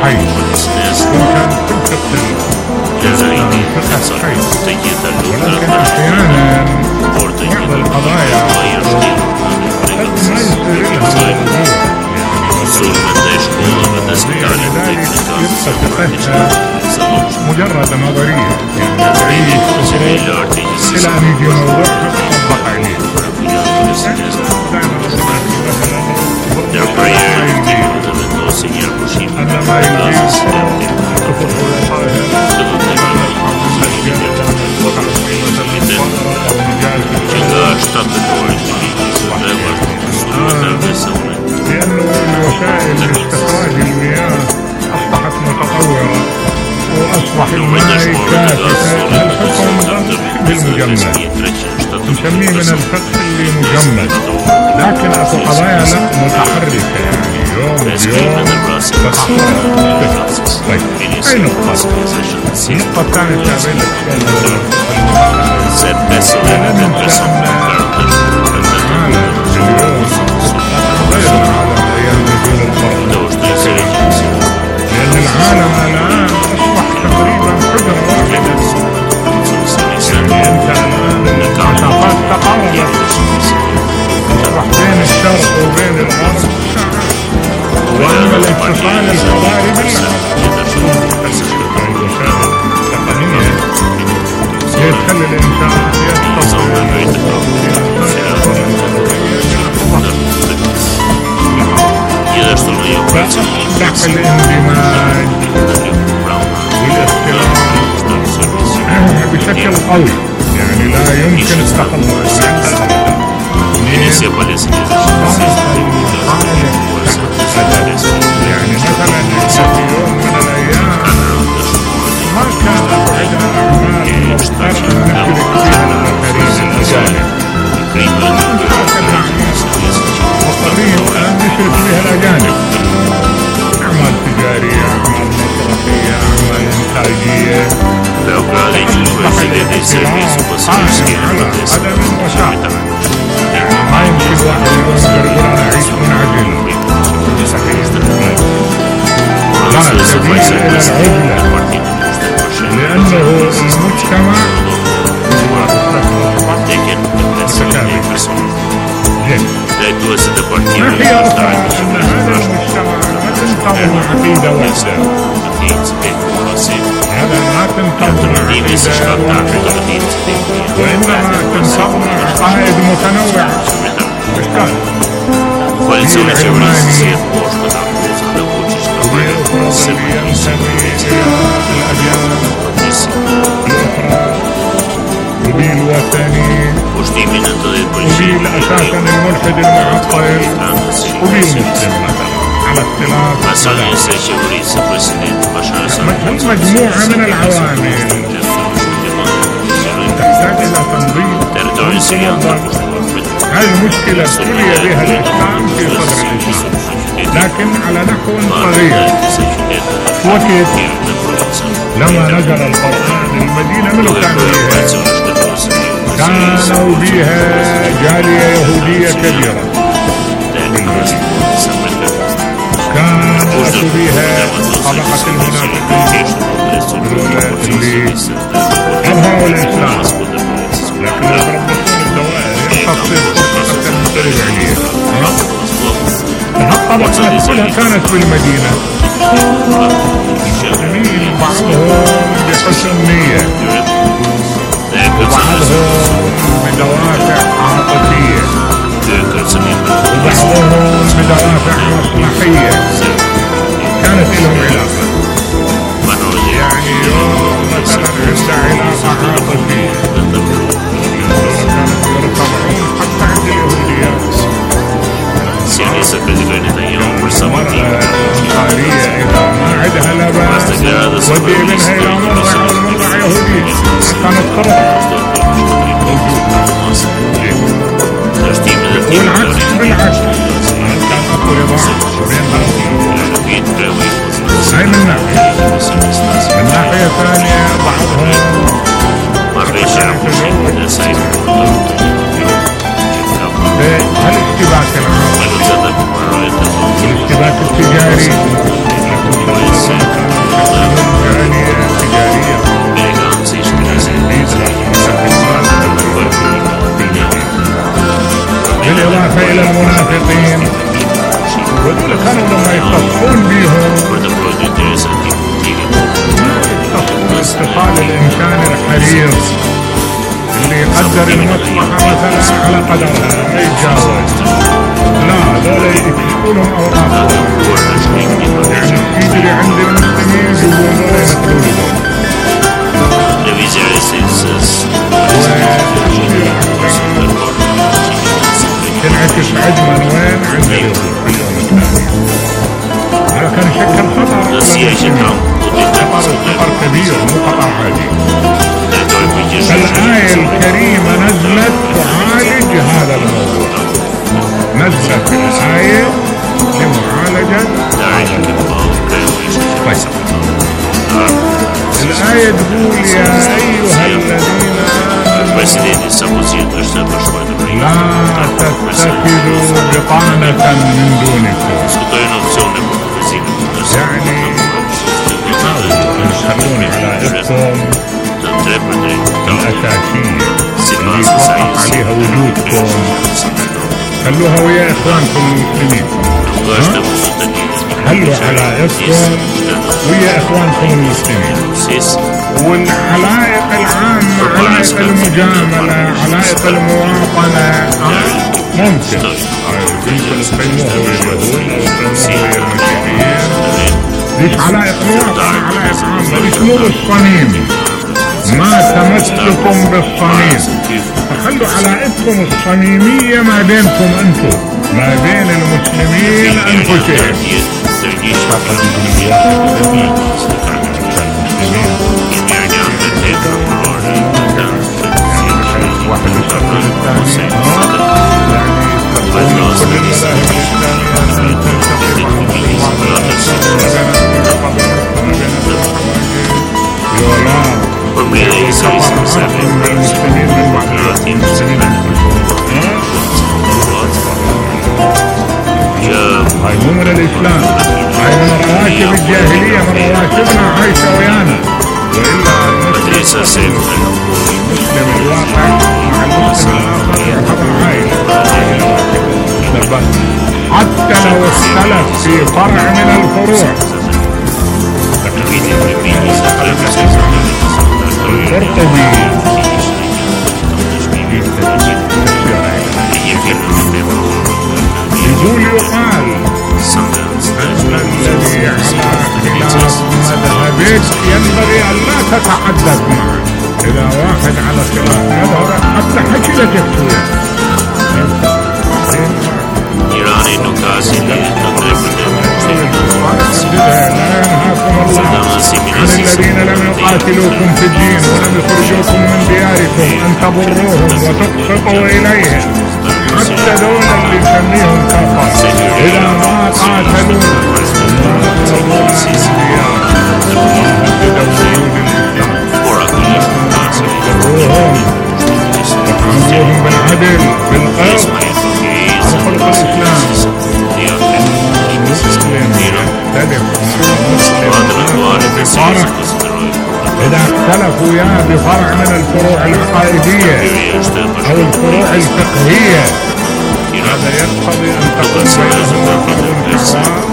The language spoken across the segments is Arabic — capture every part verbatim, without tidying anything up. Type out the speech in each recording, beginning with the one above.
الحي، وكان كل فقه الحي، ولكن أحيانا بعض القضايا قد ما يصير لها لذلك يبقى فقهها مجرد نظرية، يعني تعيش إلى أن يجي موضوع تطبق عليه. أنا ما يجيب تفضل لأنه الوسائل لاستخراج المياه أصبحت متطورة، وأصبح الماء كافة. الحكم بالمجمد نسميه من الفقه اللي مجمد، لكن أكو قضايا لا متحركة، يعني يوم بيوم تتحرك. طيب أي نقطة؟ النقطة الثانية تابعين لأن العالم الآن أصبح تقريبا حجرة واحدة، يعني أنت الآن مسافات تقاربت، أصبح بين الشرق وبين الغرب ساعات، وأما الاتصال الحضاري بالله الوسائل التقنية يخلي الإنسان يتصل فأصبح الاندماج والاختلاط بشكل قوي، يعني لا يمكن التخلص منه. يعني مثلا في يوم من الأيام ما كان عندنا أعمال مضطرة نشرك فيها الآخرين الأجانب، مضطرين الآن نشرك فيها الأجانب، أعمال تجارية، أعمال مسرحية، أعمال إنتاجية، هذا من وسائل. يعني ما يمكن واحد يقول أنا أعيش منعزل، لا سبيل إلى العزلة، لأنه المجتمع ناحية أخرى أن هذا المجتمع ما تنتظم عقيدة واحدة، هذا ما تنتظم عقيدة واحدة، وإنما تنتظم عقائد متنوعة. في العلمانية وفي الأخرى ينتمي إلى الأديان الأخرى، وفي الوثني، وفي أساسا الملحد المعطل، وفي المسلم مثلا على اختلاف مجموعة من العوامل تحتاج إلى تنظيم وانضباط. هذه المشكلة ابتلي بها الإسلام في صدر الإسلام، لكن على نحو صغير. وكيف؟ لما نزل القرآن المدينة منو كان بيها؟ كانوا بيها جالية يهودية كبيرة، كانوا بيها طبقة المنافقين اللي أظهروا الإسلام، لكن يتربصون الدوائر يخصص فرصة المختلف عليها. الطبقات كلها كانت في المدينة، المسلمين بعضهم بحسن نية وبعضهم بدوافع عاطفية وبعضهم بدوافع مصلحية، كانت لهم علاقة. يعني يوم مثلا عند علاقة عاطفية كانت يرتبعون حتى عند اليهوديات. المرأة الأنصارية إذا ما عندها لباس ودي منها إلى مرضع والمرضع يهودي، كانت ترضع. والعكس بالعكس، كان أكو رضاعة بينها. هاي من ناحية. من ناحية ثانية بعضهم الاشتباك العام والاشتباك التجاري خصال الإنسان الحريص اللي يقدر المصلحة مثلا على قدرها ما يتجاوز. لا هذول يكشفوا لهم أوراقهم، يعني يجري عند المسلمين يجيبون دول ينقلوا لهم تنعكس عدما وين عند اليهود في اليوم الثاني. هذا كان يشكل خطر خطر خطر كبير مو خطر عادي. الآية الكريمة نزلت تعالج هذا الموضوع، نزلت الآية لمعالجة هذا الموضوع. طيب الآية تقول يا أيها الذين لا تتخذوا بطانة من دونكم، يعني تخلون علائقكم الأساسية اللي يتوقف عليها وجودكم خلوها ويا إخوانكم المسلمين. خلوا علائقكم ويا إخوانكم المسلمين. والعلائق العامة علائق المجاملة علائق المواطنة ممكن يمكن تقيموها ويا اليهود أو تقيموها ويا المسيحيين. ليش علائق مواطنة علائق عامة؟ ليش مو بالصميم؟ ما تمسكم بالصميم، فخلوا علائقكم الصميمية ما بينكم انتم ما بين المسلمين انفسهم. هاي مو من الإسلام، هاي من رواتب الجاهلية، من رواتبنا عايشة ويانا. وإلا المسلم الواقع مع المسلم الآخر يعتبر عائلة، حتى لو اختلف في فرع من الفروع. القرطبي يقول يقال أن الذي على خلاف مذهبك ينبغي أن لا تتحدث معه. إذا واحد على خلاف مذهبك حتى حكي لك يكتوية إيراني نكاسي لا ينهاكم الله عن الذين لم يقاتلوكم في الدين ولم يخرجوكم من دياركم أن تبروهم وتقسطوا إليهم. حتى دول اللي نسميهم كفر إذا ما قاتلوا وعاملوهم بالعدل بالقسط على خلق الإسلام. المسلم يختلف مع المسلم بفرع إذا اختلفوا وياه بفرع من الفروع العقائدية أو الفروع الفقهية، هذا يقتضي أن تكون بينهما حرب سواء.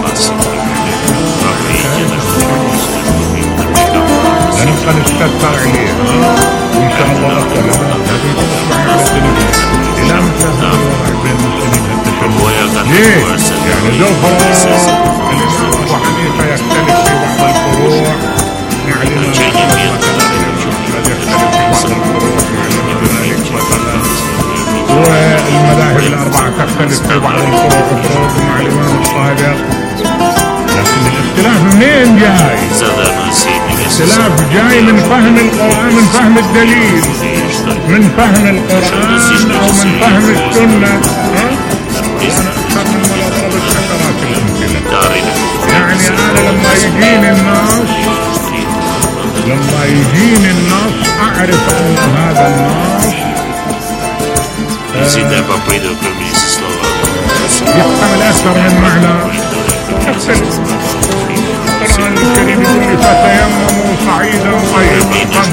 لنبقى نستكثر عليه وإن شاء الله أكثر لازم تصبحنا على التلفزيون إلى مثل هذا الوضع بين المسلمين التشبه. ليه؟ يعني زوفر الإمام أبو حنيفة يختلف في بعض الفروع مع الإمام الذي يختلف في بعض الفروع مع الإمام مالك مثلا، والمذاهب الأربعة تختلف في بعض الفروع الفروع مع الإمام الصادق. لكن الاختلاف منين جاي؟ الاختلاف جاي من فهم القرآن، من فهم الدليل، من فهم القرآن أو من فهم السنة. يعني أنا لما يجيني النص لما يجيني النص أعرف أن هذا النص يحتمل أكثر من معنى. يختلف. القرآن الكريم يقول لي فتيمموا صعيدا طيبا.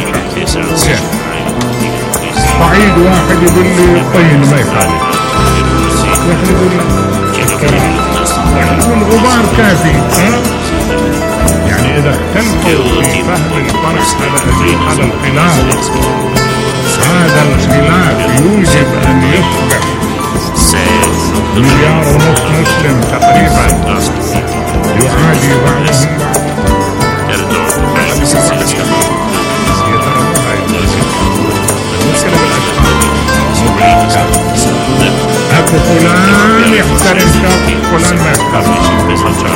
صعيد واحد يقول لي طين ما يخالف، واحد يقول لا، واحد يقول غبار كافي. يعني إذا اختلفوا في فهم الفرق على الخلاف. هذا الخلاف يوجب أن يصبح مليار ونص مسلم تقريبا يعادي بعضهم اكو فلان يحترم شخص فلان ما يحترم.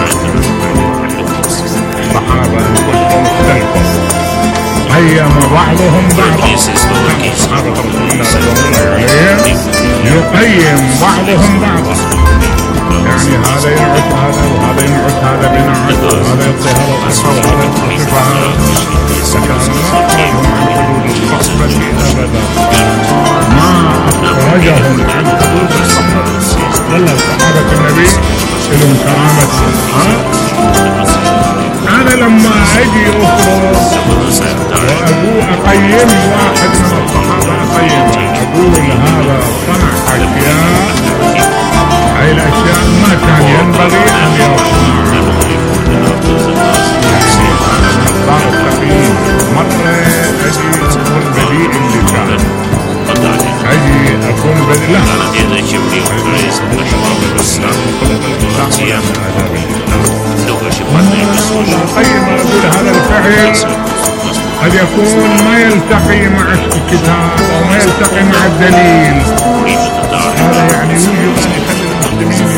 الصحابة انفسهم اختلفوا قيم بعضهم بعضا. صحابة رسول الله صلى الله عليه وسلم يقيم بعضهم بعضا، يعني هذا ينعت هذا وهذا ينعت هذا بنعت وهذا يعطي هذا الصفة وهذا يصف هذا. فكان ما أخرجهم عن حدود الصحبة أبدا، ما أخرجهم عن حدود الصحبة. والله صحابة النبي لهم كرامتهم. أنا لما أجي أخرج وأقول أقيم واحد من الصحابة أقيمه، أقول هذا صنع أشياء، هاي الأشياء ما كان ينبغي أن يصنع. صار التقييم مرة أجي أكون بديء اللسان، أجي أكون بديء لا أقيم أقول هذا الفعل قد يكون ما يلتقي مع الكتاب أو ما يلتقي مع الدليل. هذا يعني يوجب أن يخلي المسلمين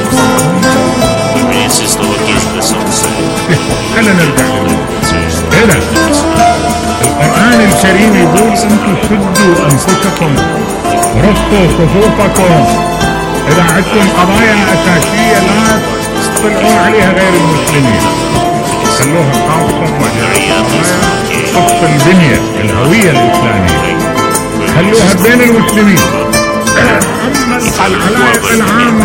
خلينا نرجع إذا القرآن الكريم يقول أنتم شدوا أنفسكم رصوا صفوفكم، إذا عندكم قضايا أساسية لا تطلعون عليها غير المسلمين، خلوها خاصة خص البنية الهوية الإسلامية، خلوها بين المسلمين. أما العلائق العامة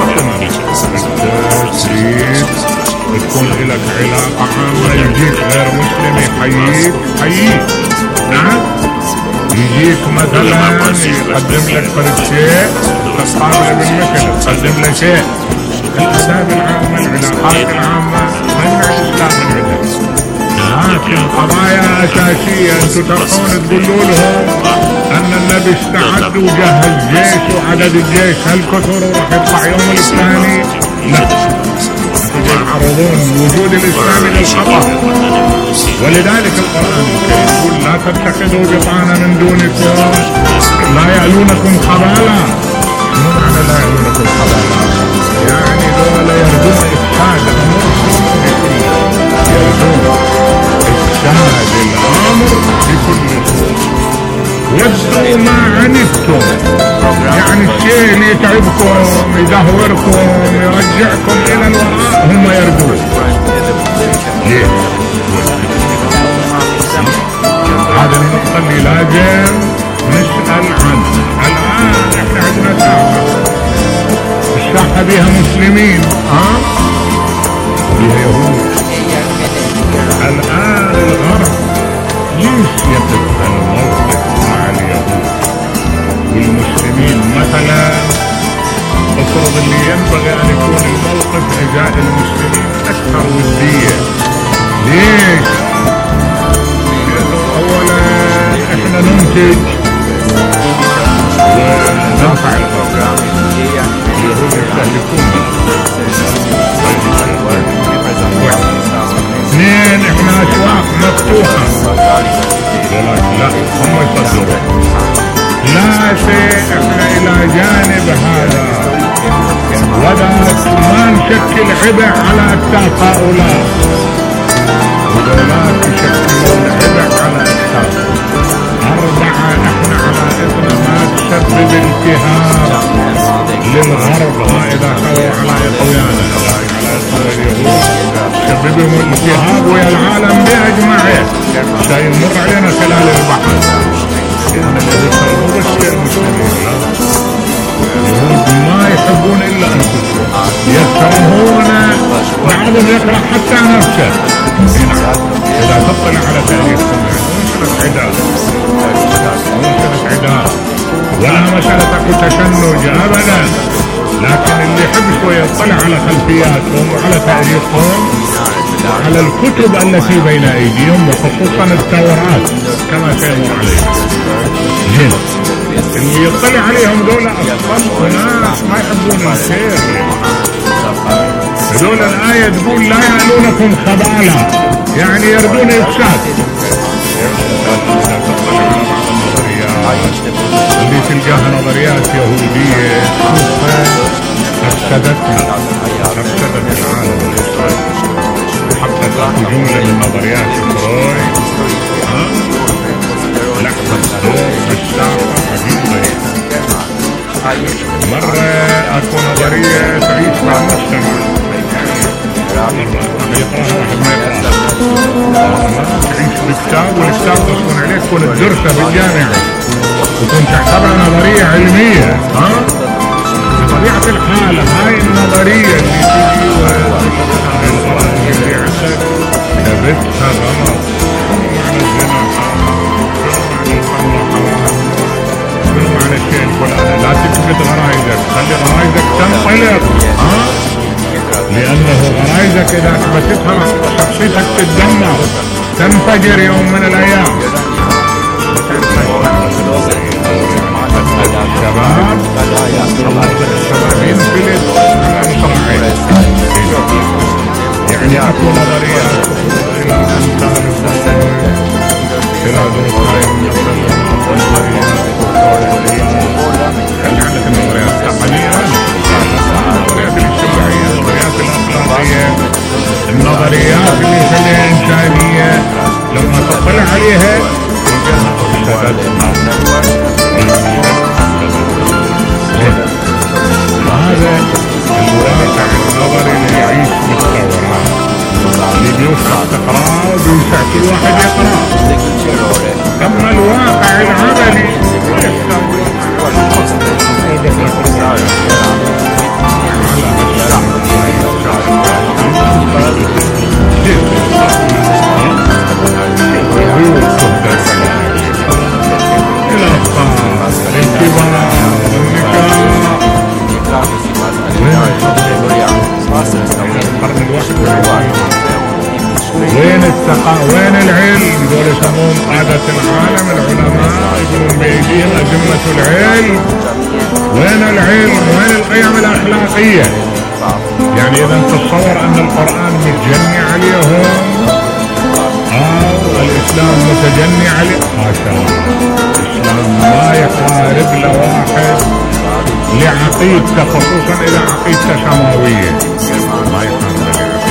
تكون لك علاقة عامة، يجيك غير مسلم يحييك حييك، نعم يجيك مثلا يقدم لك فرد شيء تقابله بالمثل، تقدم له شيء. الآداب العامة العلاقات العامة منع الإسلام من عندك، لكن قضايا أساسية أنتم تروحون تقولوا لهم أن النبي استعد وجهز جيش وعدد الجيش هالكثر وراح يطلع يوم الثاني، لا يعرضون وجود الإسلام للخطر. ولذلك القرآن الكريم يقول لا تتخذوا بطانا من دونكم لا يألونكم خبالا. شنو معنى لا يألونكم خبالا؟ يعني دول يردون إفساد أموركم بكل يردون إفساد الأمر بكل سوء. وادعوا ما عنتم، يعني الشيء اللي يتعبكم يدهوركم يرجعكم إلى الوراء هم يردون. ليه؟ هذا النقطة اللي لازم نسأل عنه. الآن احنا عندنا ساحة، الساحة بها مسلمين ها بها يهود. الآن الغرب ليش يتبقى الموقف مع اليهود والمسلمين؟ مثلا افرض اللي ينبغي ان يكون الموقف ازاء المسلمين اكثر ودية. ليش؟ اولا احنا ننتج ونرفع الارقام، اليهود يستهلكون. اثنين احنا اسواق مفتوحة، لا هم يصدرون. ثلاثة احنا الى جانب هذا وذاك ما نشكل عبء على اكتاف هؤلاء، وذولاك يشكلون عبء على اكتاف. أربعة احنا علائقنا ما تسبب التهاب للغرب، إذا خلوا على إخواننا سببهم الالتهاب ويا العالم بأجمعه سيمر علينا خلال البحر. إذن الذي صاروا بس المسلمين اليهود ما يحبون إلا أنفسهم، يكرهون بعضهم يكره حتى نفسه. إذا تطلع على تاريخهم مسألة عداء مسألة عداء ولا مسألة تشنج أبدا، لكن اللي يحب شوية يطلع على خلفياتهم وعلى تاريخهم على الكتب التي بين أيديهم وخصوصا التوراة كما سيمر عليهم. جن اللي يطلع عليهم دول أصلا ناس ما يحبون الخير. دول الآية تقول لا يألونكم خبالا، يعني يردون إفساد. اللي تلقاها نظريات يهودية أفسدتنا، أفسدت العالم الإسرائيلي. حتى جملة من نظريات فرويد لحظة الصوت بالساعة عجيبة. مرة أكو نظرية تعيش مع المجتمع، مرة يقرأها واحد ما يقرأها، مرة تعيش بكتاب والكتاب تصبن عليك تكون تدرسها بالجامعة وكنت تعتبرها نظرية علمية. ها؟ بطبيعة الحال هاي النظرية اللي تجي والغرائب اللي عندك كبتها غلط. معنى الزنا معنى الخمر حرام، شنو معنى الشيء الفلاني؟ لا تكبت غرايزك، خلي غرايزك تنطلق. ها؟ لأنه غرايزك إذا كبتتها شخصيتك تتدمر، تنفجر يوم من الأيام. الشباب الشباب ينفلت على مصرعين. يعني أكو نظريات إلى أمثال إلى ذلك النظريات خلي عندك النظريات التقنية، النظريات الاجتماعية، النظريات الأخلاقية، النظريات اللي خليها إنسانية. لما تطلع عليها هذا الواقع النظري اللي يعيش بالتوراة، اللي بيوسع تقرأ وبيوسع كل واحد يقرأ. أما الواقع العملي وين الثقة وين العلم؟ دول يسمون قادة العالم العلماء يقولون بأيديهم أزمة العلم. وين العلم؟ وين القيم الأخلاقية؟ يعني إذا تتصور أن القرآن متجني عليهم أو الإسلام متجني عليه؟ حاشا، الإسلام ما يقارب لواحد لعقيدته، خصوصا إذا عقيدته سماوية ما يقارب لعقيدته.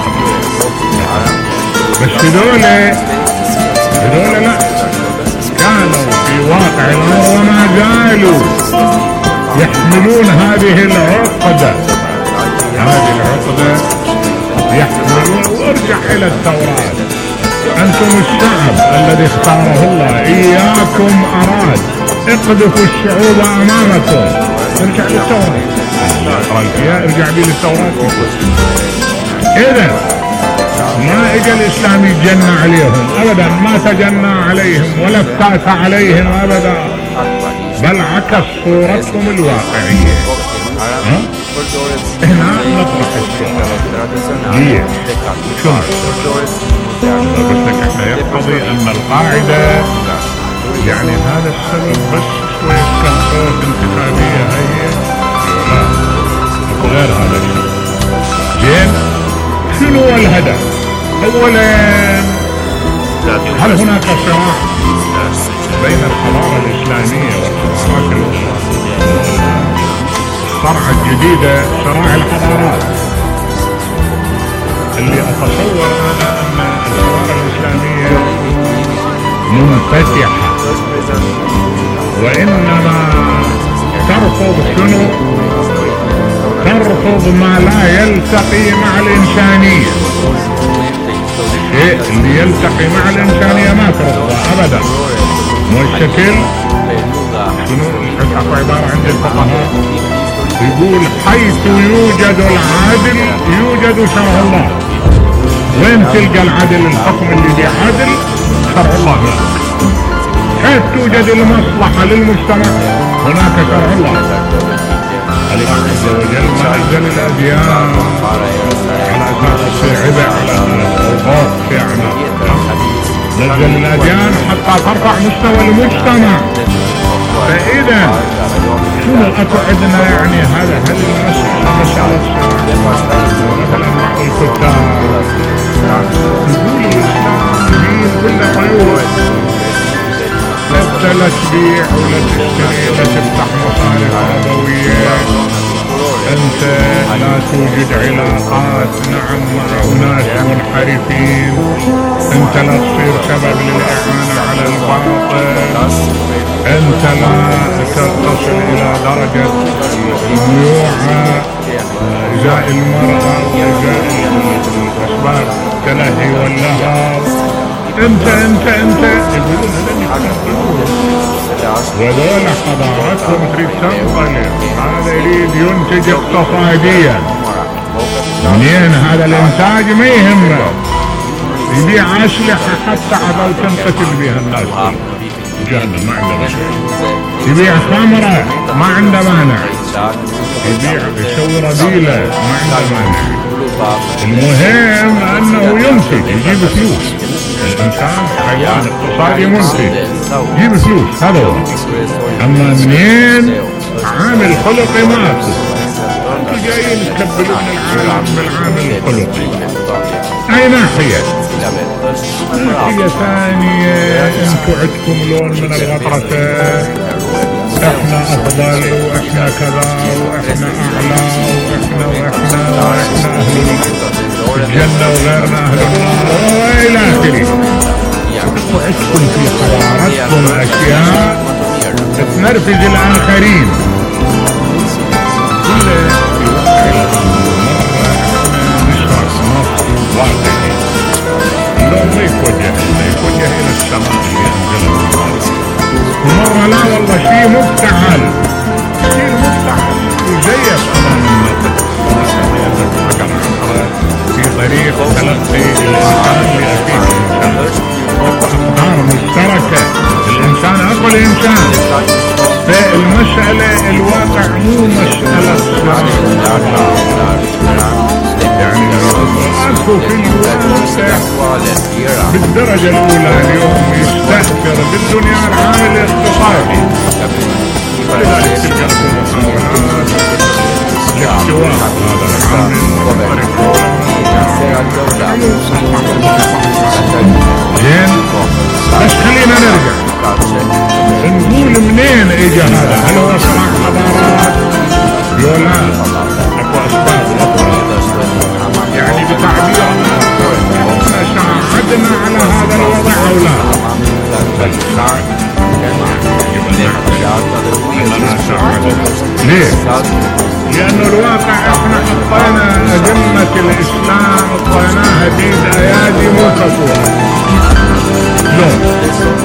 بس هذول هذول لا، كانوا في واقع الأمر وما زالوا يحملون هذه العقدة، هذه العقدة يحملون. وارجع إلى التوراة، أنتم الشعب الذي اختاره الله، إياكم أراد، اقذفوا الشعوب أمامكم. ارجع للتوراة، ارجع لي للتوراة. إذن ما اجى الاسلام يتجنى عليهم ابدا، ما تجنى عليهم ولا افتات عليهم ابدا، بل عكس صورتهم الواقعية. ها؟ هنا نطرح السؤال، ليه؟ شو بس لك احنا يقتضي ان القاعدة يعني هذا السبب بس شوية كهرباء انتخابية هي؟ لا، اكو غير هذا الشيء. زين، شنو هو الهدف؟ اولا هل هناك صراع بين الحضارة الاسلامية والحضارات الاخرى؟ الصرعة الجديدة صراع الحضارات، اللي اتصور انا ان الحضارة الاسلامية منفتحة وانما ترفض شنو؟ ترفض ما لا يلتقي مع الإنسانية. الشيء اللي يلتقي مع الإنسانية ما ترفضه أبدا. والشكل شنو الحق عبارة عند الفقهاء يقول حيث يوجد العدل يوجد شرع الله. وين تلقى العدل؟ الحكم اللي بعدل شرع الله. حيث توجد المصلحة للمجتمع هناك شرع الله. الله عز وجل ما أنزل الأديان على أساس الصعبة على نزل الأديان حتى ترفع مستوى المجتمع. فإذا شنو أكو عندنا يعني هذا هل المسألة مسألة مثلا بعض الكتاب يقول الإسلام دين كله عيوب، لا لا تبيع ولا تشتري ولا تفتح مصالح ربوية، أنت لا توجد علاقات نعم مع أناس منحرفين، أنت لا تصير سبب للإعانة على الباطل، أنت لا تصل إلى درجة الميوعة إزاء المرأة وإزاء الأسباب التلهي واللهو، أنت أنت أنت يقولون وذولا حضارتهم تريد تنقلب، هذا يريد ينتج اقتصاديا، منين هذا الانتاج ما يهمه، يبيع أسلحة حتى عضو تنقتل بها الناس جهنم ما عنده مشكلة، يبيع خمرة ما عنده مانع، يبيع يسوي رذيلة ما عنده مانع، المهم أنه ينتج يجيب فلوس، الإنسان حيوان اقتصادي منتج يجيب فلوس هذا هو. أما منين عامل خلقي ماكو، انتوا جايين تكبلون العالم بالعامل الخلقي. أي ناحية ناحية ثانية انتوا عندكم لون من الغطرسة، احنا افضل واحنا كذا واحنا اعلى واحنا واحنا واحنا اهل الجنة وغيرنا اهل النار والى اخره. وعندكم في حضارتكم اشياء تنرفز الاخرين. كل اللون ما يتوجه ما يتوجه الى السماء اللي انزله الله، ومرة لا والله شيء مفتعل شيء مفتعل وزيف امام الناس في طريق تلقي الانسان لاخيه افكار مشتركة، الانسان اقوى الانسان. فالمسألة الواقع مو مسألة يعني اكو في الواقع بالدرجة الاولى اليوم يستأثر بالدنيا العامل الاقتصادي، ولذلك تلقى محاولات لاحتواء هذا العامل زين. بس خلينا نرجع نقول منين اجى هذا، هل هو صراع حضارات ولا اكو اسباب اخرى؟ يعني بتعبيرنا احنا ساعدنا على هذا الوضع او لا؟ بل ساعد ليه؟ لأنه الواقع احنا حطينا أذمة الإسلام حطيناها بيد أيادي مو كفوها. لون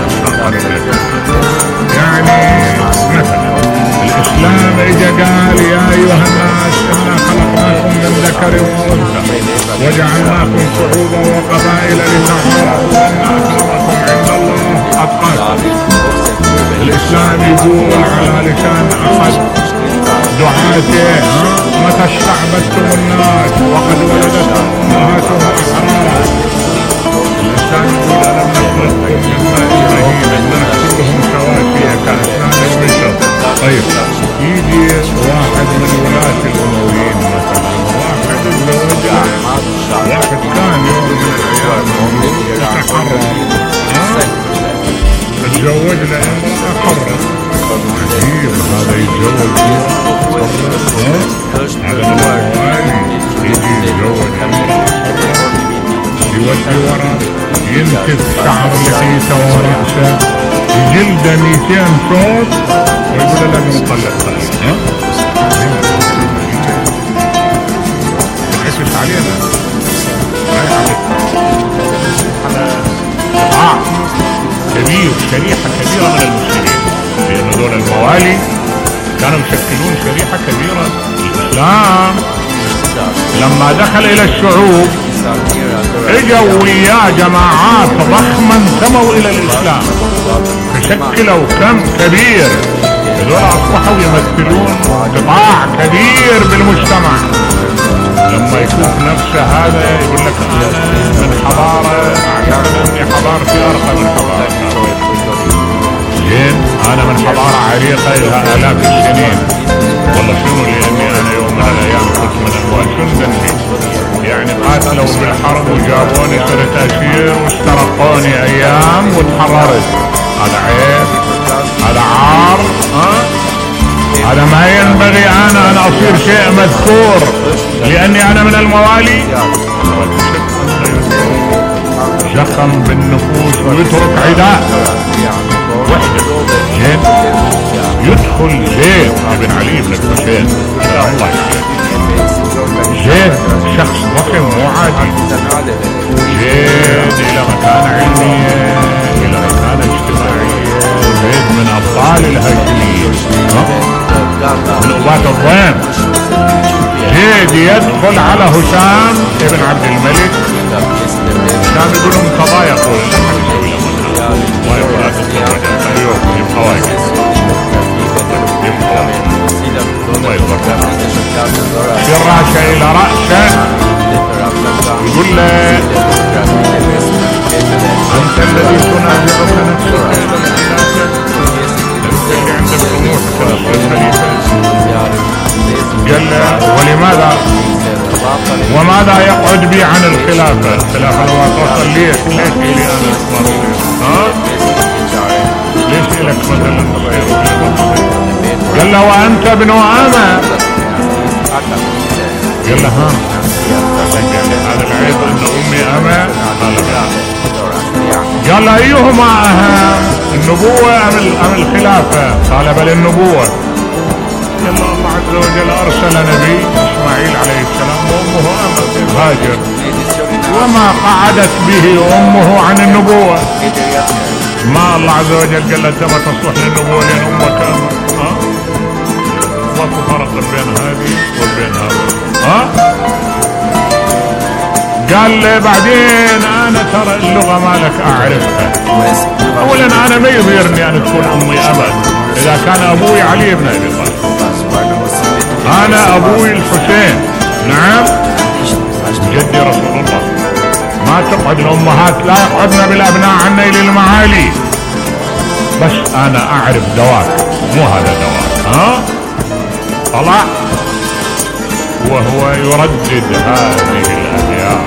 يعني مثلا الإسلام اجا قال يا أيها الناس إنا خلقناكم من ذكر وأنثى وجعلناكم شعوبا وقبائل لتعارفوا إن أكرمكم عند الله أتقاكم. الإسلام يقول على لسان أحد دعاته متى استعبدتم الناس وقد ولدتهم أمهاتهم أحرارا. الإسلام يقول ألم نخلقكم من ماء مهين نحسبهم سواسية كأسنان البشر. طيب يجي واحد من ولاة الأمويين مثلا واحد تزوج واحد كان يوم من الأيام يتحرر تزوج لأمرأة حرة. عجيب هذا يتزوج هذا الموالي يجي يتزوج امرأة يودي ورا ينتف شعر لحيته ورأسه يجلده ميتين صوت ويقول له لازم نطلق طلق. يحسس علينا على قطاع كبير شريحة كبيرة من المسلمين، لأن دول الموالي كانوا يشكلون شريحة كبيرة. الإسلام لما دخل إلى الشعوب اجوا وياه جماعات ضخمة انتموا إلى الإسلام فشكلوا كم كبير، هذول أصبحوا يمثلون قطاع كبير بالمجتمع. لما يشوف نفسه هذا يقول لك أنا من حضارة أعتقد أني حضارتي أرقى عريقة لها آلاف السنين. والله شنو لأني أنا يوم من الأيام كنت من أموال شنو ذنبي؟ يعني قاتلوا بالحرب وجابوني صرت أسير واسترقوني أيام وتحررت. هذا عيب، هذا عار. ها؟ هذا ما ينبغي أنا أن أصير شيء مذكور لأني أنا من الموالي. شخم بالنفوس ويترك عداء وحده. زين يدخل زيد ابن علي بن الحسين سلام الله عليه. زيد شخص ضخم مو عادي. زيد الى مكانة علمية الى مكانة اجتماعية. زيد من ابطال الهاشميين من أباة الضيم. زيد يدخل على هشام ابن عبد الملك. كان يقولون تضايق ما يقول هذا الزواج اليوم يبقى واجد يبقى الله يبارك في راسه الى راسه. يقول له انت الذي تنازعك نفسك انت اللي عندك طموح الخليفه. قال له ولماذا وماذا يقعد بي عن الخلافة؟ الخلافة لو توصل ليش؟ ليش إلي أنا أصبر؟ ها؟ ليش إلك مثلا تصير؟ قال له وأنت ابن أمة. قال له ها؟ هذا العيب أن أمي أمة؟ قال له أيهما أهم؟ النبوة أم الخلافة؟ قال بل النبوة. قال له الله عز وجل أرسل نبي إسماعيل عليه السلام وأمه أمة هاجر وما قعدت به أمه عن النبوة. ما الله عز وجل قال له أنت ما تصلح للنبوة لأن أمك أمة. ها؟ ماكو فرق بين هذه وبين هذا. ها؟ قال لي بعدين أنا ترى اللغة مالك أعرفها. أولا أنا ما يضيرني أن تكون أمي أبد إذا كان أبوي علي بن أبي طالب. أنا أبوي الحسين. نعم جدي رسول الله. ما تقعد الأمهات لا يقعدن بالأبناء عن نيل المعالي. بس أنا أعرف دواك مو هذا دواك. ها طلع وهو يردد هذه الأبيات.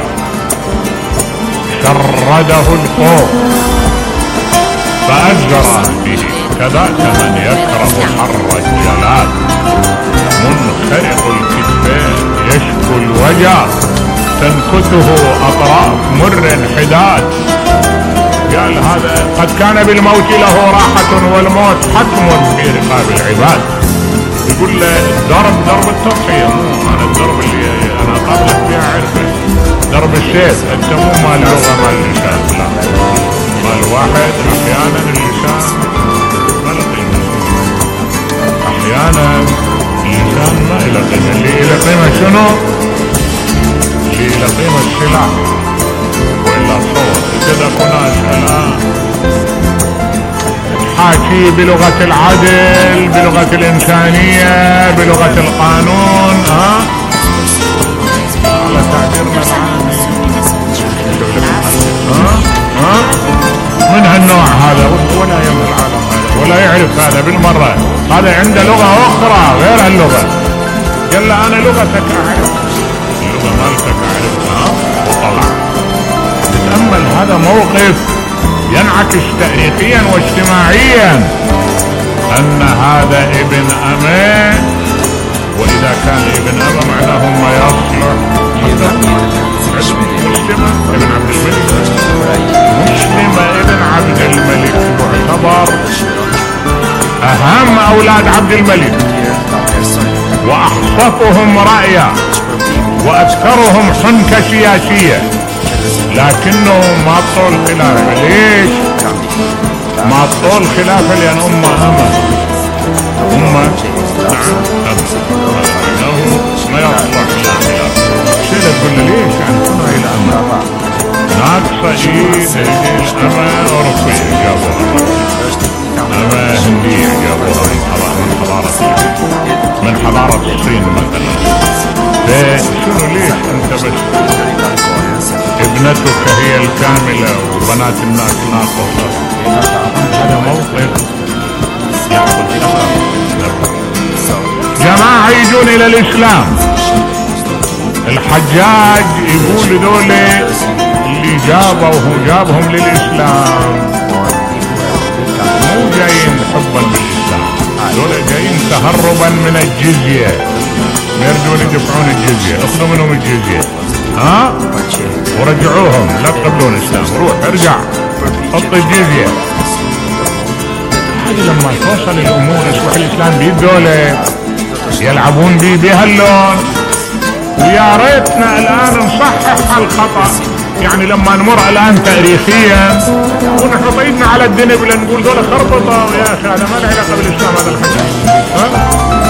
شرده القوم فأجرى به كذاك من يكره حر الجلال. منخرق الكفين يشكو الوجع تنكته أطراف مر حداد. قال هذا قد كان بالموت له راحة والموت حتم في رقاب العباد. يقول له الضرب ضرب التضحية مو أنا الضرب اللي أنا قابلك فيها عرفة ضرب السيف. أنت مو مال لغة مال اللسان لا مال واحد. أحيانا اللسان ما له قيمة. أحيانا اللسان ما إلى قيمة. اللي إلى قيمة شنو؟ اللي إلى قيمة السلاح وإلا الصوت. كذا كناش الآن حاكي بلغة العدل بلغة الإنسانية بلغة القانون. ها على تعبيرنا العامي. ها ها من هالنوع هذا ولا يم العالم هذا ولا يعرف هذا بالمرة. هذا عنده لغة أخرى غير اللغة. قال له أنا لغتك أعرف اللغة مالتك أعرفها. وطلع تتأمل هذا موقف ينعكس تاريخيا واجتماعيا أن هذا ابن أمة. وإذا كان ابن أمة معناه ما يصلح مسلمة ابن عبد الملك. مسلمة ابن عبد الملك يعتبر أهم أولاد عبد الملك وأحصفهم رأيا وأكثرهم حنكة سياسية. لكنه ما طول خلافة. ليش ما طول خلافة؟ لأن أمه أمة أمة نعم أمة ما يصلح لها خلافة. شيء تقول ليش يعني كنا إلى أمة ناقصة إيد الأمة أوروبية جابوها أمة هندية جابوها من حضارة من حضارة الصين مثلا. فشنو ليش أنت بس ابنتك هي الكاملة وبنات الناس ناقصة؟ هذا موقف جماعة يجون الى الاسلام، الحجاج يقول دول اللي جابوا هو جابهم للاسلام مو جايين حبا بالاسلام، دول جايين تهربا من الجزية، ما يرجون يدفعون الجزية، اخذوا منهم الجزية ها ورجعوهم، لا تقبلون الاسلام، روح ارجع حط الجزية. هذه لما توصل الامور يصبح الاسلام بيد دولة يلعبون بيه بهاللون. ويا ريتنا الان نصحح الخطأ، يعني لما نمر الان تاريخيا ونحن طيبنا على الدنب لنقول دولة خربطة، يا اخي هذا ما له علاقة بالاسلام هذا الحكي، ها؟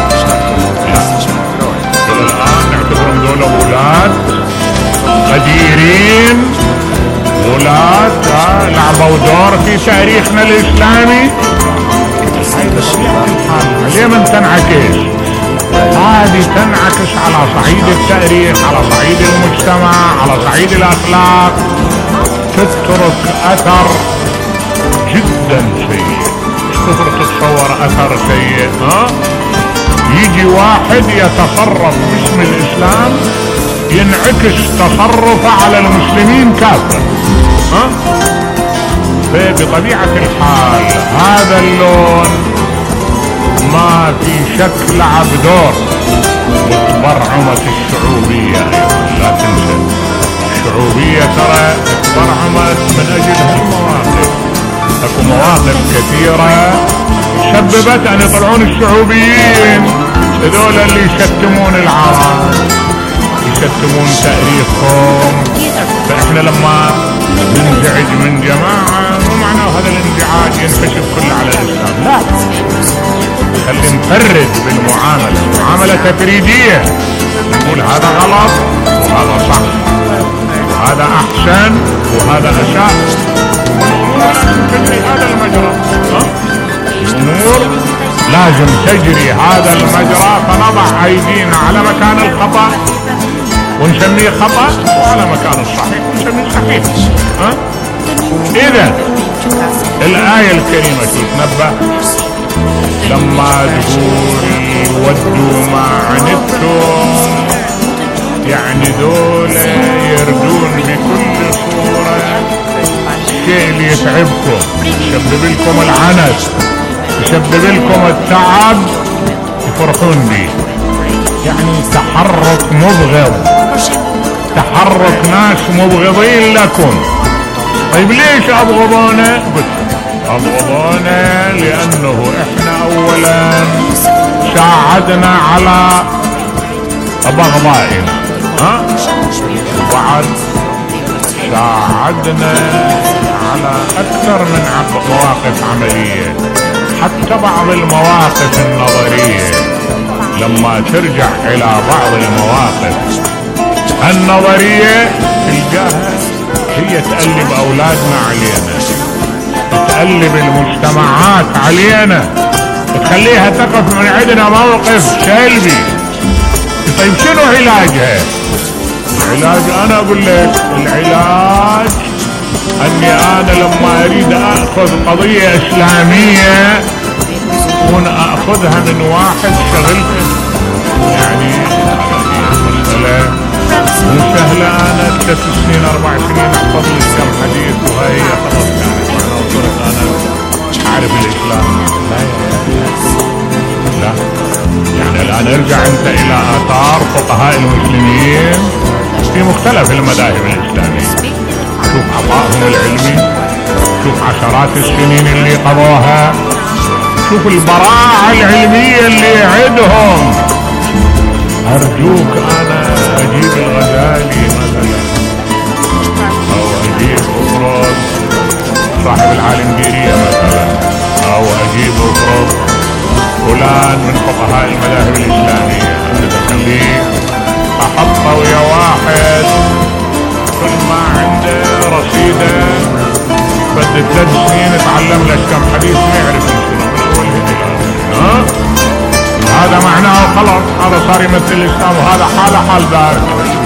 الان نعتبرهم دولة اولاد قديرين، اولاد لعبوا دور في تاريخنا الاسلامي. ليه من تنعكس؟ هذه تنعكس على صعيد التاريخ، على صعيد المجتمع، على صعيد الاخلاق، تترك اثر جدا سيء. كثر تتصور اثر سيء، ها؟ يجي واحد يتصرف باسم الاسلام ينعكس تصرفه على المسلمين كافة، ها؟ بطبيعة الحال هذا اللون ما في شك لعب دور، وتبرعمت الشعوبية ايضا، لا تنسى الشعوبية ترى تبرعمت من اجل هالمواقف. اكو مواقف كثيرة سببت ان يطلعون الشعوبيين هذول اللي يشتمون العرب، يشتمون تاريخهم. فاحنا لما ننزعج من جماعة مو معناه هذا الانزعاج ينكشف كله على الاسلام، لا، خلي نفرد بالمعاملة، معاملة تفريدية، نقول هذا غلط وهذا صح، هذا احسن وهذا اساء. تجري هذا المجرى، الامور لازم تجري هذا المجرى، فنضع ايدينا على مكان الخطأ ونسميه خطأ، وعلى مكان الصحيح ونسميه صحيح، ها؟ اذا الآية الكريمة تتنبأ لما تقول ودوا ما عنتم، يعني دول يردون بكل صورة الشيء اللي يتعبكم، يسبب لكم العنت، يسبب لكم التعب، يفرحون به. يعني تحرك مبغض، تحرك ناس مبغضين لكم. طيب ليش ابغضونا؟ ابغضونا لانه احنا اولا ساعدنا على بغضائنا، ها؟ وبعد ساعدنا على اكثر من مواقف عملية، حتى بعض المواقف النظرية لما ترجع الى بعض المواقف النظرية تلقاها هي تقلب اولادنا علينا، تقلب المجتمعات علينا، تخليها تقف من عندنا موقف سلبي. طيب شنو علاجها؟ العلاج انا اقول لك العلاج اني انا لما اريد اخذ قضية اسلامية اكون اخذها من واحد شغلته، يعني مسألة مو سهلة انا ثلاث سنين اربع سنين احفظ لي كم حديث وهي خلاص يعني انا وصلت انا اعرف الاسلام. لا لا يعني الان ارجع انت الى اثار فقهاء المسلمين في مختلف المذاهب الاسلامية، شوف عطائهم العلمي، شوف عشرات السنين اللي قضوها، شوف البراعة العلمية اللي عندهم. ارجوك انا اجيب الغزالي مثلا او اجيب افرض صاحب العالمجيرية مثلا او اجيب افرض فلان من فقهاء المذاهب الاسلامية، اخليه احطه ويا واحد كل ما عنده رصيدة بد ثلاث سنين اتعلم لك كم حديث ما يعرف شنو من اول الى ها؟ هذا معناه خلاص هذا صار يمثل الاسلام، وهذا حاله حال دار،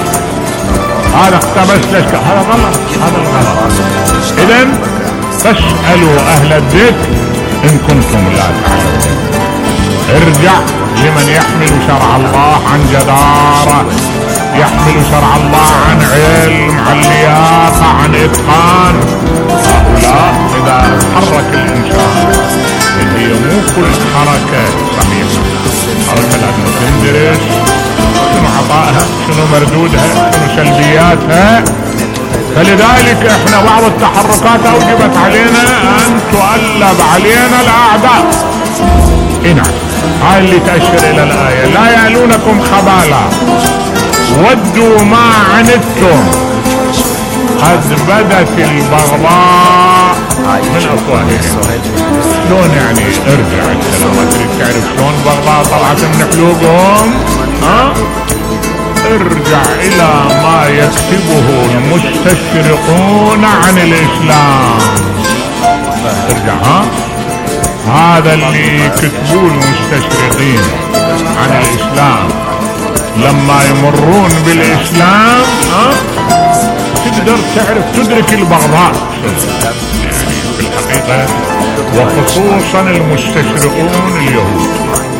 هذا اقتبس لك، هذا غلط، هذا الغلط. اذا فاسألوا اهل الذكر إن كنتم لا تعلمون. ارجع لمن يحمل شرع الله عن جدارة، يحمل شرع الله عن علم، عن لياقة، عن إتقان. هؤلاء إذا تحرك الإنسان، هي مو كل حركة صحيحة، حركة لازم تندرس شنو عطائها، شنو مردودها، شنو سلبياتها. فلذلك احنا بعض التحركات اوجبت علينا ان تؤلب علينا الاعداء. نعم، هاي اللي تأشر الى الآية: لا يألونكم خبالا ودوا ما عنتم قد بدت البغضاء من افواههم. شلون يعني؟ ارجع الكلام، تريد تعرف شلون بغضاء طلعت من حلوقهم؟ ها؟ ارجع الى ما يكتبه المستشرقون عن الاسلام. ارجع، ها؟ هذا اللي كتبوه المستشرقين عن الاسلام لما يمرون بالاسلام، ها؟ تقدر تعرف تدرك البغضاء يعني في الحقيقة، وخصوصا المستشرقون اليهود.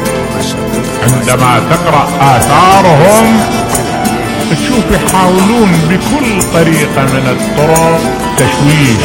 عندما تقرأ آثارهم تشوف يحاولون بكل طريقة من الطرق تشويش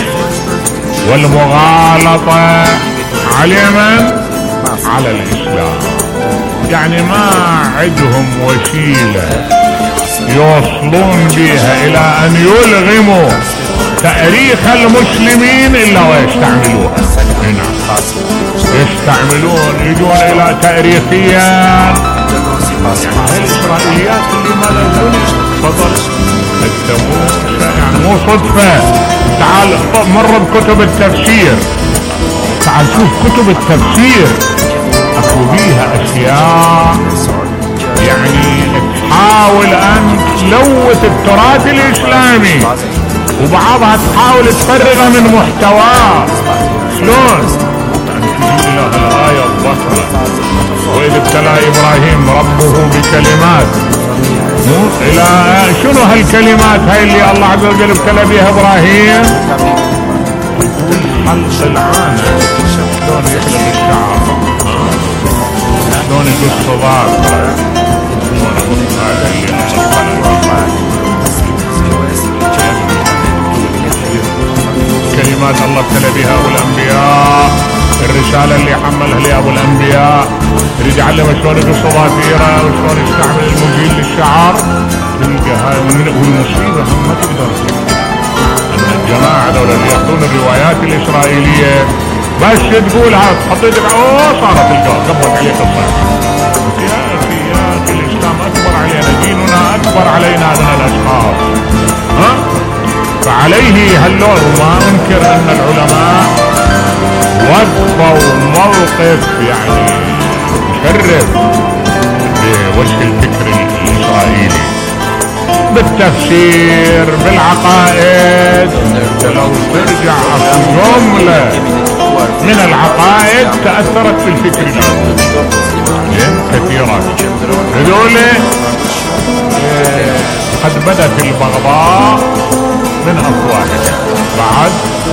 والمغالطة على من؟ على الإسلام. يعني ما عندهم وسيلة يوصلون بها إلى أن يلغموا تاريخ المسلمين إلا ويستعملوها. هنا يستعملون، يجون إلى تاريخيا الإسرائيليات اللي ما نزلون فضل التموت. يعني مو صدفة، تعال مر بكتب التفسير، تعال شوف كتب التفسير اكو بيها اشياء يعني تحاول ان تلوث التراث الاسلامي، وبعضها تحاول تفرغه من محتواه. شلون؟ إله الآية الضخمة: وإذ ابتلى إبراهيم ربه بكلمات. مو إلى شنو هالكلمات هاي اللي الله عز وجل ابتلى بها إبراهيم؟ يقول حلق العانة، شلون يحلق الشعر، شلون يقص صداق، شلون هذا اللي كلمات الله ابتلى بها أبو الأنبياء، الرسالة اللي حملها لي أبو الأنبياء، يريد يعلم شلون يقص ضفيره وشلون يستعمل المزيل للشعر. تلقى هاي والمصيبة هم ما تقدر أن الجماعة دول اللي يأخذون الروايات الإسرائيلية بس تقول هذا حطيتك اوه صارت الجو قبضت عليك الصلاة. يا أخي يا أخي الإسلام أكبر علينا، ديننا أكبر علينا من الأشخاص. ها؟ فعليه هاللون. وما أنكر أن العلماء وقفوا موقف يعني مشرف بوجه الفكر الإسرائيلي بالتفسير بالعقائد. لو ترجع جملة من العقائد تأثرت في الفكر الإسلامي كثيرا. هذول قد بدت البغضاء من أفواههم بعد،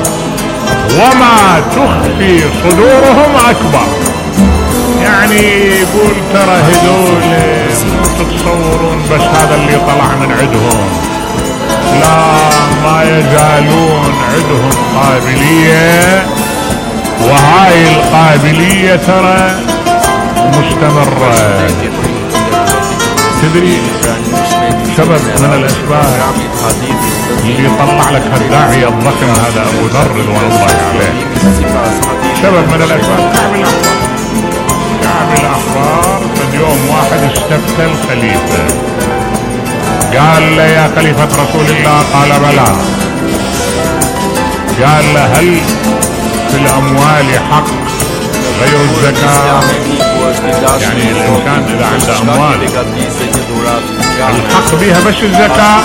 وما تخفي صدورهم أكبر. يعني يقول ترى هذول تتصورون بس هذا اللي طلع من عندهم، لا ما يزالون عندهم قابلية، وهاي القابلية ترى مستمرة. تدري سبب من الأسباب اللي يطلع لك هالداعية الضخم هذا أبو ذر رضوان الله عليه، سبب من الأسباب كعب الأحبار. كعب الأحبار فاليوم واحد استفتى الخليفة قال له يا خليفة رسول الله، قال بلى. قال له هل في الأموال حق غير الزكاة؟ يعني الإنسان إذا عنده أموال الحق بها بس الزكاة؟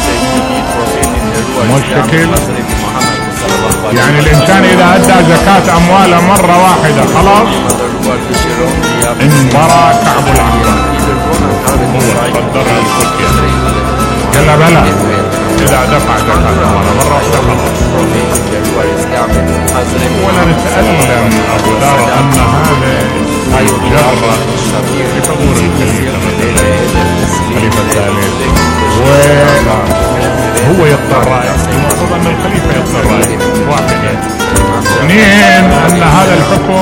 مشكل. يعني الإنسان إذا أدى زكاة أمواله مرة واحدة خلاص انبرى كعب الأحبار، هو صدرها الفتية. قال له بلى إذا دفع زكاة أمواله مرة واحدة خلاص. ولا نتألم أبو اثنين ان هذا الحكم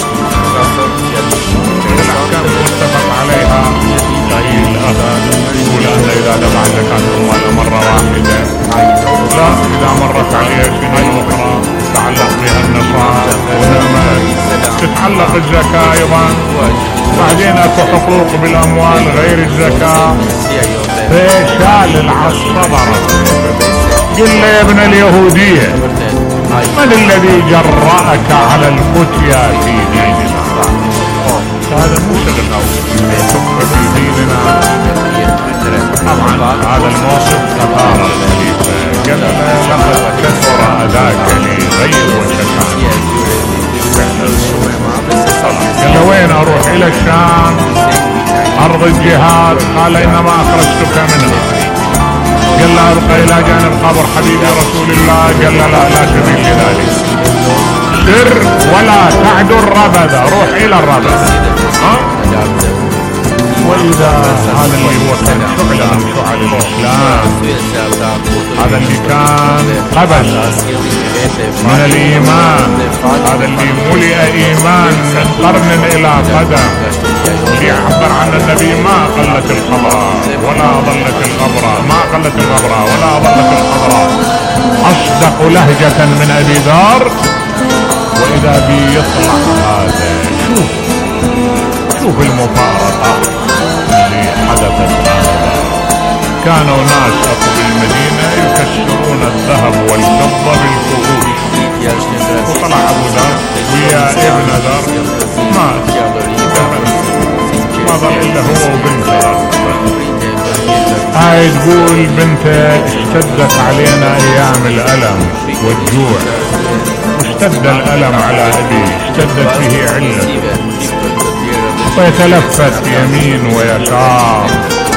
الاحكام المتفق عليها دليل اخر يقول ان اذا دفع زكاة الاموال مرة واحدة لا، اذا مرت عليها سنين اخرى تتعلق بها النصاب ونمت تتعلق الزكاة ايضا. بعدين اكو حقوق بالاموال غير الزكاة. فشال العصبرة قل له يا ابن اليهودية من الذي جرأك على الفتيا في ديننا؟ هذا مو شغل أول في ديننا. طبعا هذا الموقف أثار الخليفة قال له لقد كثر أذاك لغير وشكان. قال له وين أروح؟ إلى الشام أرض الجهاد. قال إنما أخرجتك منها. قال له أبقى إلى جانب قبر حبيبي رسول الله. قال له لا لا سبيل لذلك. سر ولا تعد الربذة، روح إلى الربذة. ها؟ وإذا هذا اللي هو كان شعلة من شعل الإسلام، هذا اللي كان قبل من الإيمان، هذا اللي ملئ إيمان من قرن إلى قدم، اللي يعبر عن النبي ما قلت الخضراء ولا ظلت الغبراء، ما قلت الغبراء ولا ظلت الخضراء، أصدق لهجة من أبي ذر. وإذا بي يطلع هذا، شوف شوف المفارقات اللي حدثت هذا. كانوا ناس أكو بالمدينة يكسرون الذهب والفضة بالفؤوس، وطلع أبو ذر ويا ابن ذر مات، ما ظل إلا هو وبنته. هاي تقول بنته اشتدت علينا أيام الألم والجوع، واشتد الألم على أبي، اشتدت به علة، ويتلفت يمين ويسار.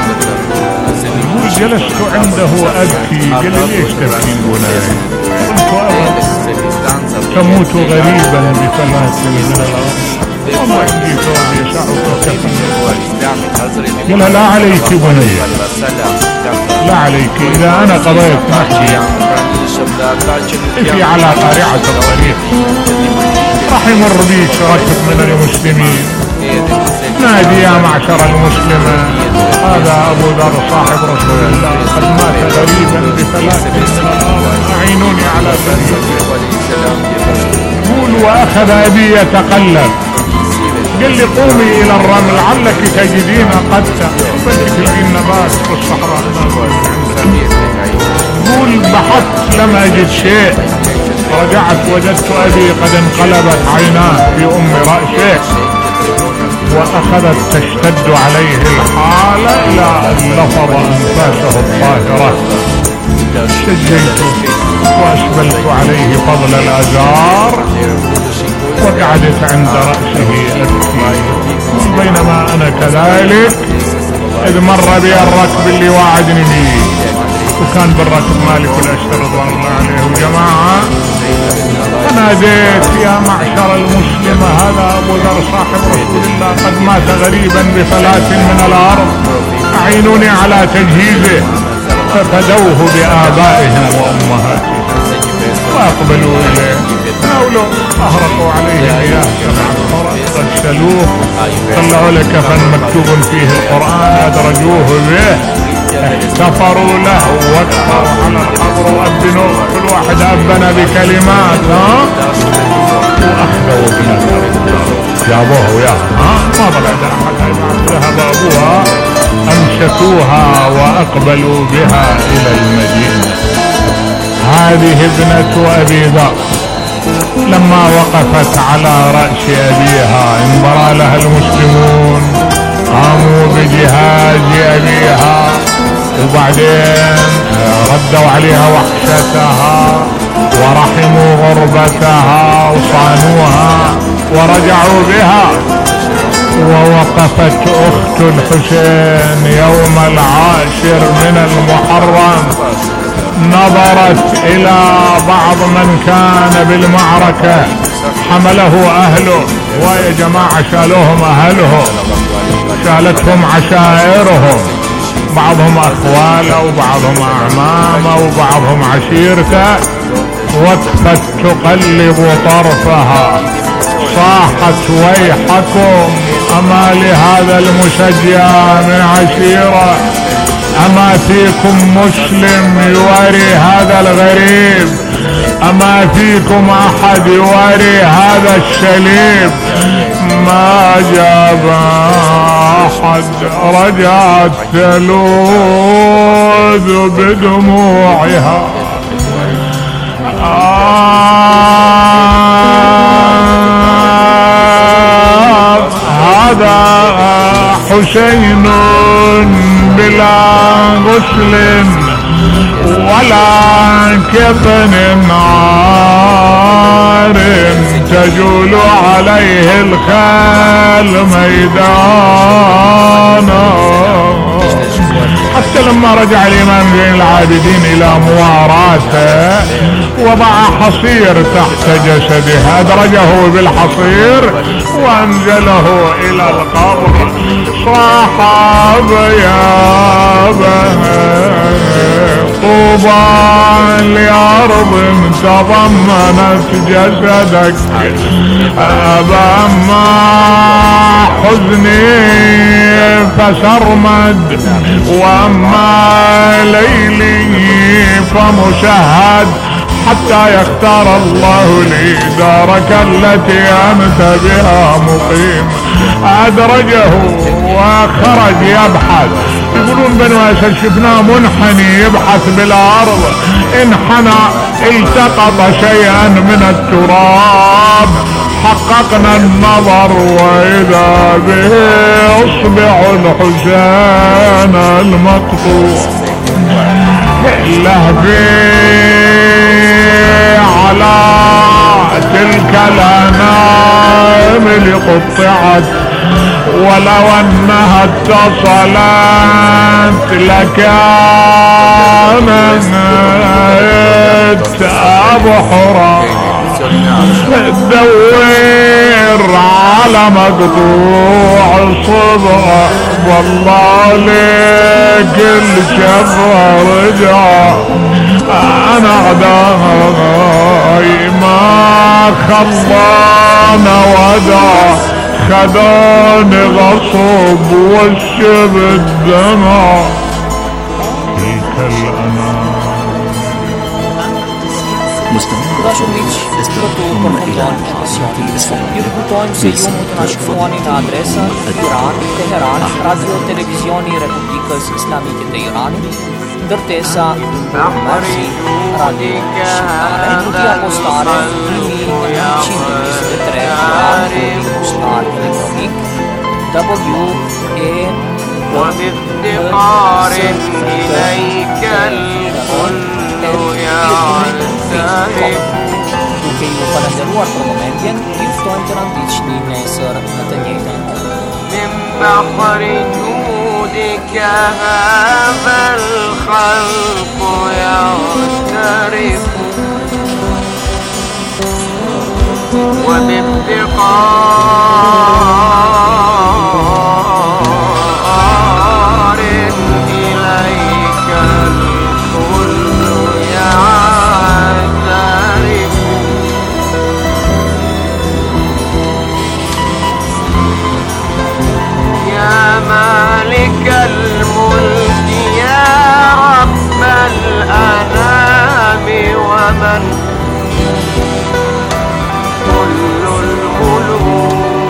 جلست عنده أبكي. قال ليش تبكين بناي؟ قلت أرى تموت غريبا بفلاس من الأرض وما عندي ثوب يسعك كفن. قال لا عليك بني، لا عليك، إذا أنا قضيت نحبي إفي على قارعة الطريق راح يمر بيك ركب من المسلمين، نادي يا معشر المسلمين هذا أبو ذر صاحب رسول الله قد مات غريبا بثلاث من الأرض، أعينوني على سبيله. قول وأخذ أبي يتقلب. قال لي قومي إلى الرمل لعلك تجدين قد بدك تلقين نبات في الصحراء. قول بحثت لم أجد شيء، رجعت وجدت أبي قد انقلبت عيناه في أم رأسه، وأخذت تشتد عليه الحالة إلى أن لفظ أنفاسه الطاهرة. شجيت وأسبلت عليه فضل الأزار، وقعدت عند رأسه أبكي. بينما أنا كذلك إذ مر بي الركب اللي واعدني به، وكان بالركب مالك الأشتر رضوان الله عليه وجماعة. فناديت يا معشر المسلمة هذا أبو ذر صاحب رسول الله قد مات غريبا بثلاث من الأرض، أعينوني على تجهيزه. ففدوه بآبائهم وأمهاتهم وأقبلوا إليه، ناولوا أهرقوا عليه مياه سبع القرى، غسلوه، طلعوا له كفن مكتوب فيه القرآن، أدرجوه به، احتفروا له ووقفوا على القبر وأبنوه، كل واحد أبنى بكلمات. ها وأخذوا ابنته جابوه وياها، ها ما بقى أحد ذهب أبوها، أمسكوها وأقبلوا بها إلى المدينة. هذه ابنة أبي ذر لما وقفت على رأس أبيها انبرى لها المسلمون، قاموا بجهاز أبيها، وبعدين ردوا عليها وحشتها ورحموا غربتها وصانوها ورجعوا بها. ووقفت أخت الحسين يوم العاشر من المحرم، نظرت إلى بعض من كان بالمعركة حمله أهله، ويا جماعة شالوهم أهلهم، شالتهم عشائرهم، بعضهم أخواله وبعضهم أعمامه وبعضهم عشيرته، وقفت تقلب طرفها صاحت ويحكم أما لهذا المشجع من عشيرة، أما فيكم مسلم يواري هذا الغريب، أما فيكم أحد يواري هذا الشليب؟ ما جاب أحد، رجعت تلوذ بدموعها. آه هذا حسين بلا غسل ولا كفن نار تجول عليه الخيل ميدانا. حتى لما رجع الإمام زين العابدين إلى مواراته وضع حصير تحت جسده، أدرجه بالحصير وأنزله إلى القبر. صاحب يا طوبى لأرض تضمنت جسدك، أما حزني فسرمد وأما ليلي فمشهد، حتى يختار الله لي دارك التي أنت بها مقيم. أدرجه وخرج يبحث. يقولون بنو أسد شفناه منحني يبحث بالأرض، انحنى التقط شيئا من التراب، حققنا النظر وإذا به أصبع الحسين المقطوع. لهبي على تلك الأنام قطعت، ولو أنها اتصلت لكانت أبحرا. دور على مقطوع صبغة، والله لك الشفا رجع. أنا عداي ما خلانا ودع، خداني غصب والشب الدمع. تلك الأنام. Curajo Mitch, produtor Conforme e ripetões e umutunașcoani na adresa Iran, Teheran, Radio Televizioni Republicas Islamice de Iran, Dărtesa, Mersi, Radio, pentru via postare, primii cincizeci de trei, Radio Postal Electronic, W E وبافتقار إليك الكل يعترف. Tukaj u kalendaru artronomendjen, i u stojnë të randiqni nesër në të njëjtën. من بحر جودك هذا الخلق يعترف، وبافتقار إليك الكل يعترف. يا مالك الملك يا رب الأنام، ومن كل الملوك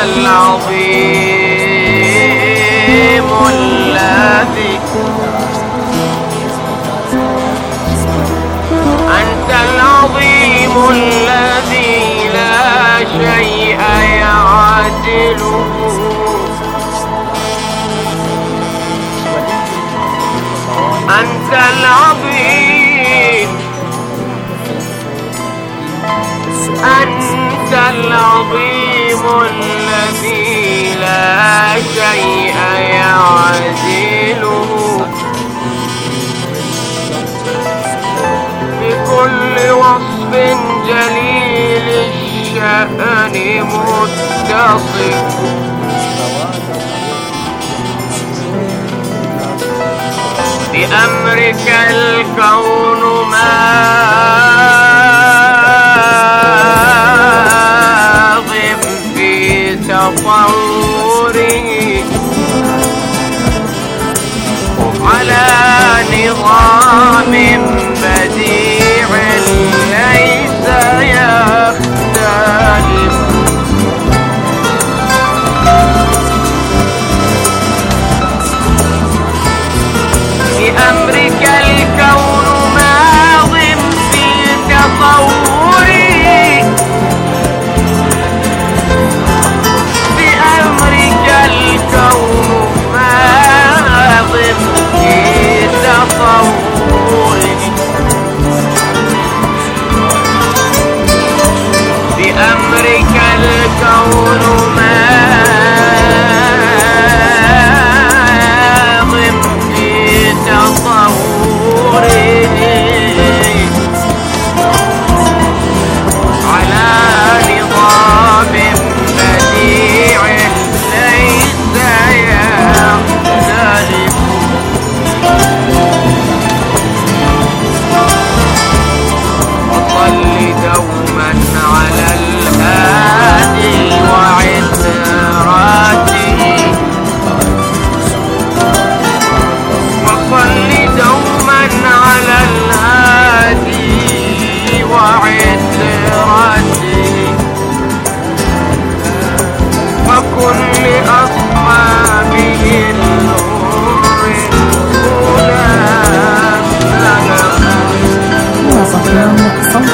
العظيم الذي أنت العظيم الذي لا شيء يعادله أنت العظيم أنت العظيم الذي لا شيء يعادله بكل وصف جليل الشأن متصف بأمرك الكون ماض في تطوره على نظام بديع ليس يختلف بأمرك الكون ماض في تطوره بأمرك الكون ماض في تطوره بأمرك الكون ماض في تطوره على نظام بديع ليس يختلف وصل دوما على الهادي وعثراته وصل دوما على الهادي وعثراته وكن لأصحابه الغر الأولى صفيان صوت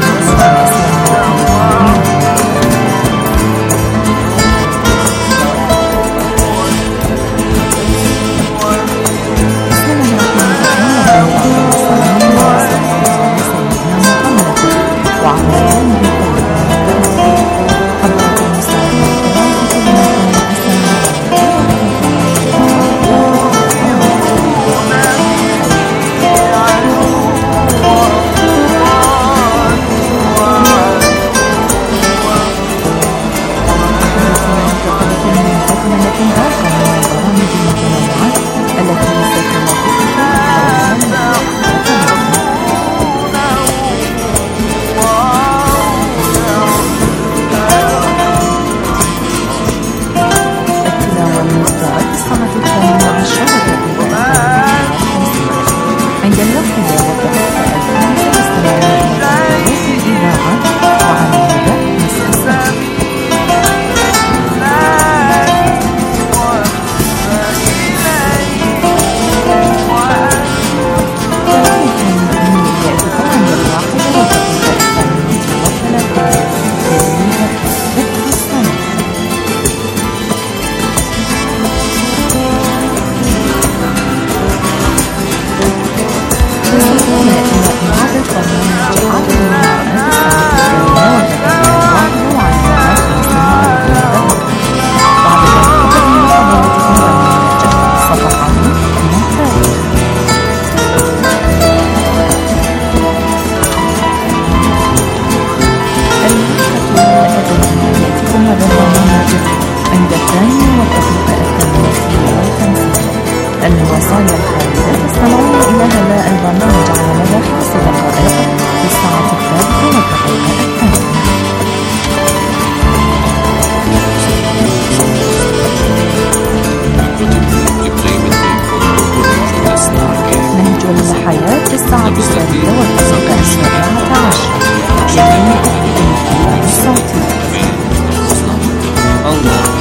الوصايا الخالدة تستمعون إلى هذا البرنامج على مدى خمس دقائق في الساعة الثالثة والدقيقة الثانية. نهج الحياة في الساعة الثالثة والدقيقة السابعة عشر. يمين الكلام الصوتي.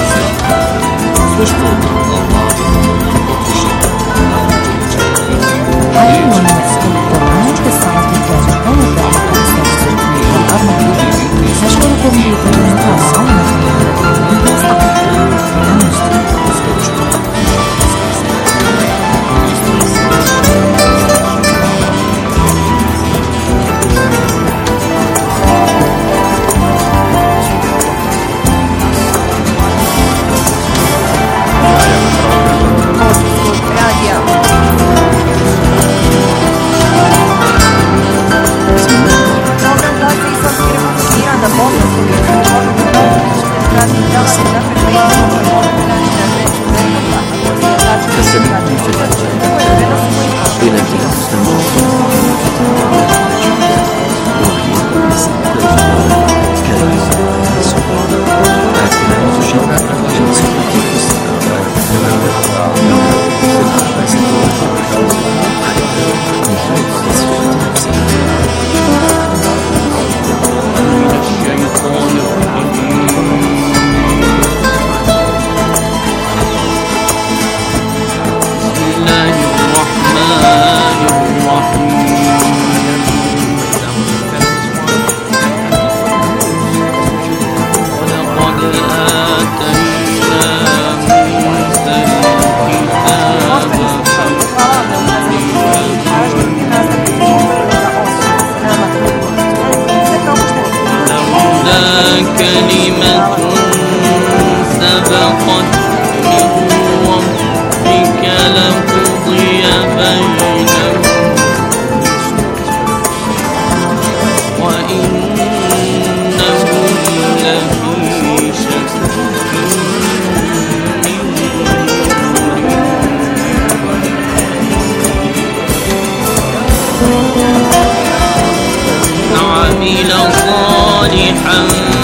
حاليا القرآن في الساعة الثالثة والدقيقة السادسة والأربعين. نشكركم بطريقة كلمة سبقت من ربك لقضي بينهم وإنهم لفي شك عمل صالحا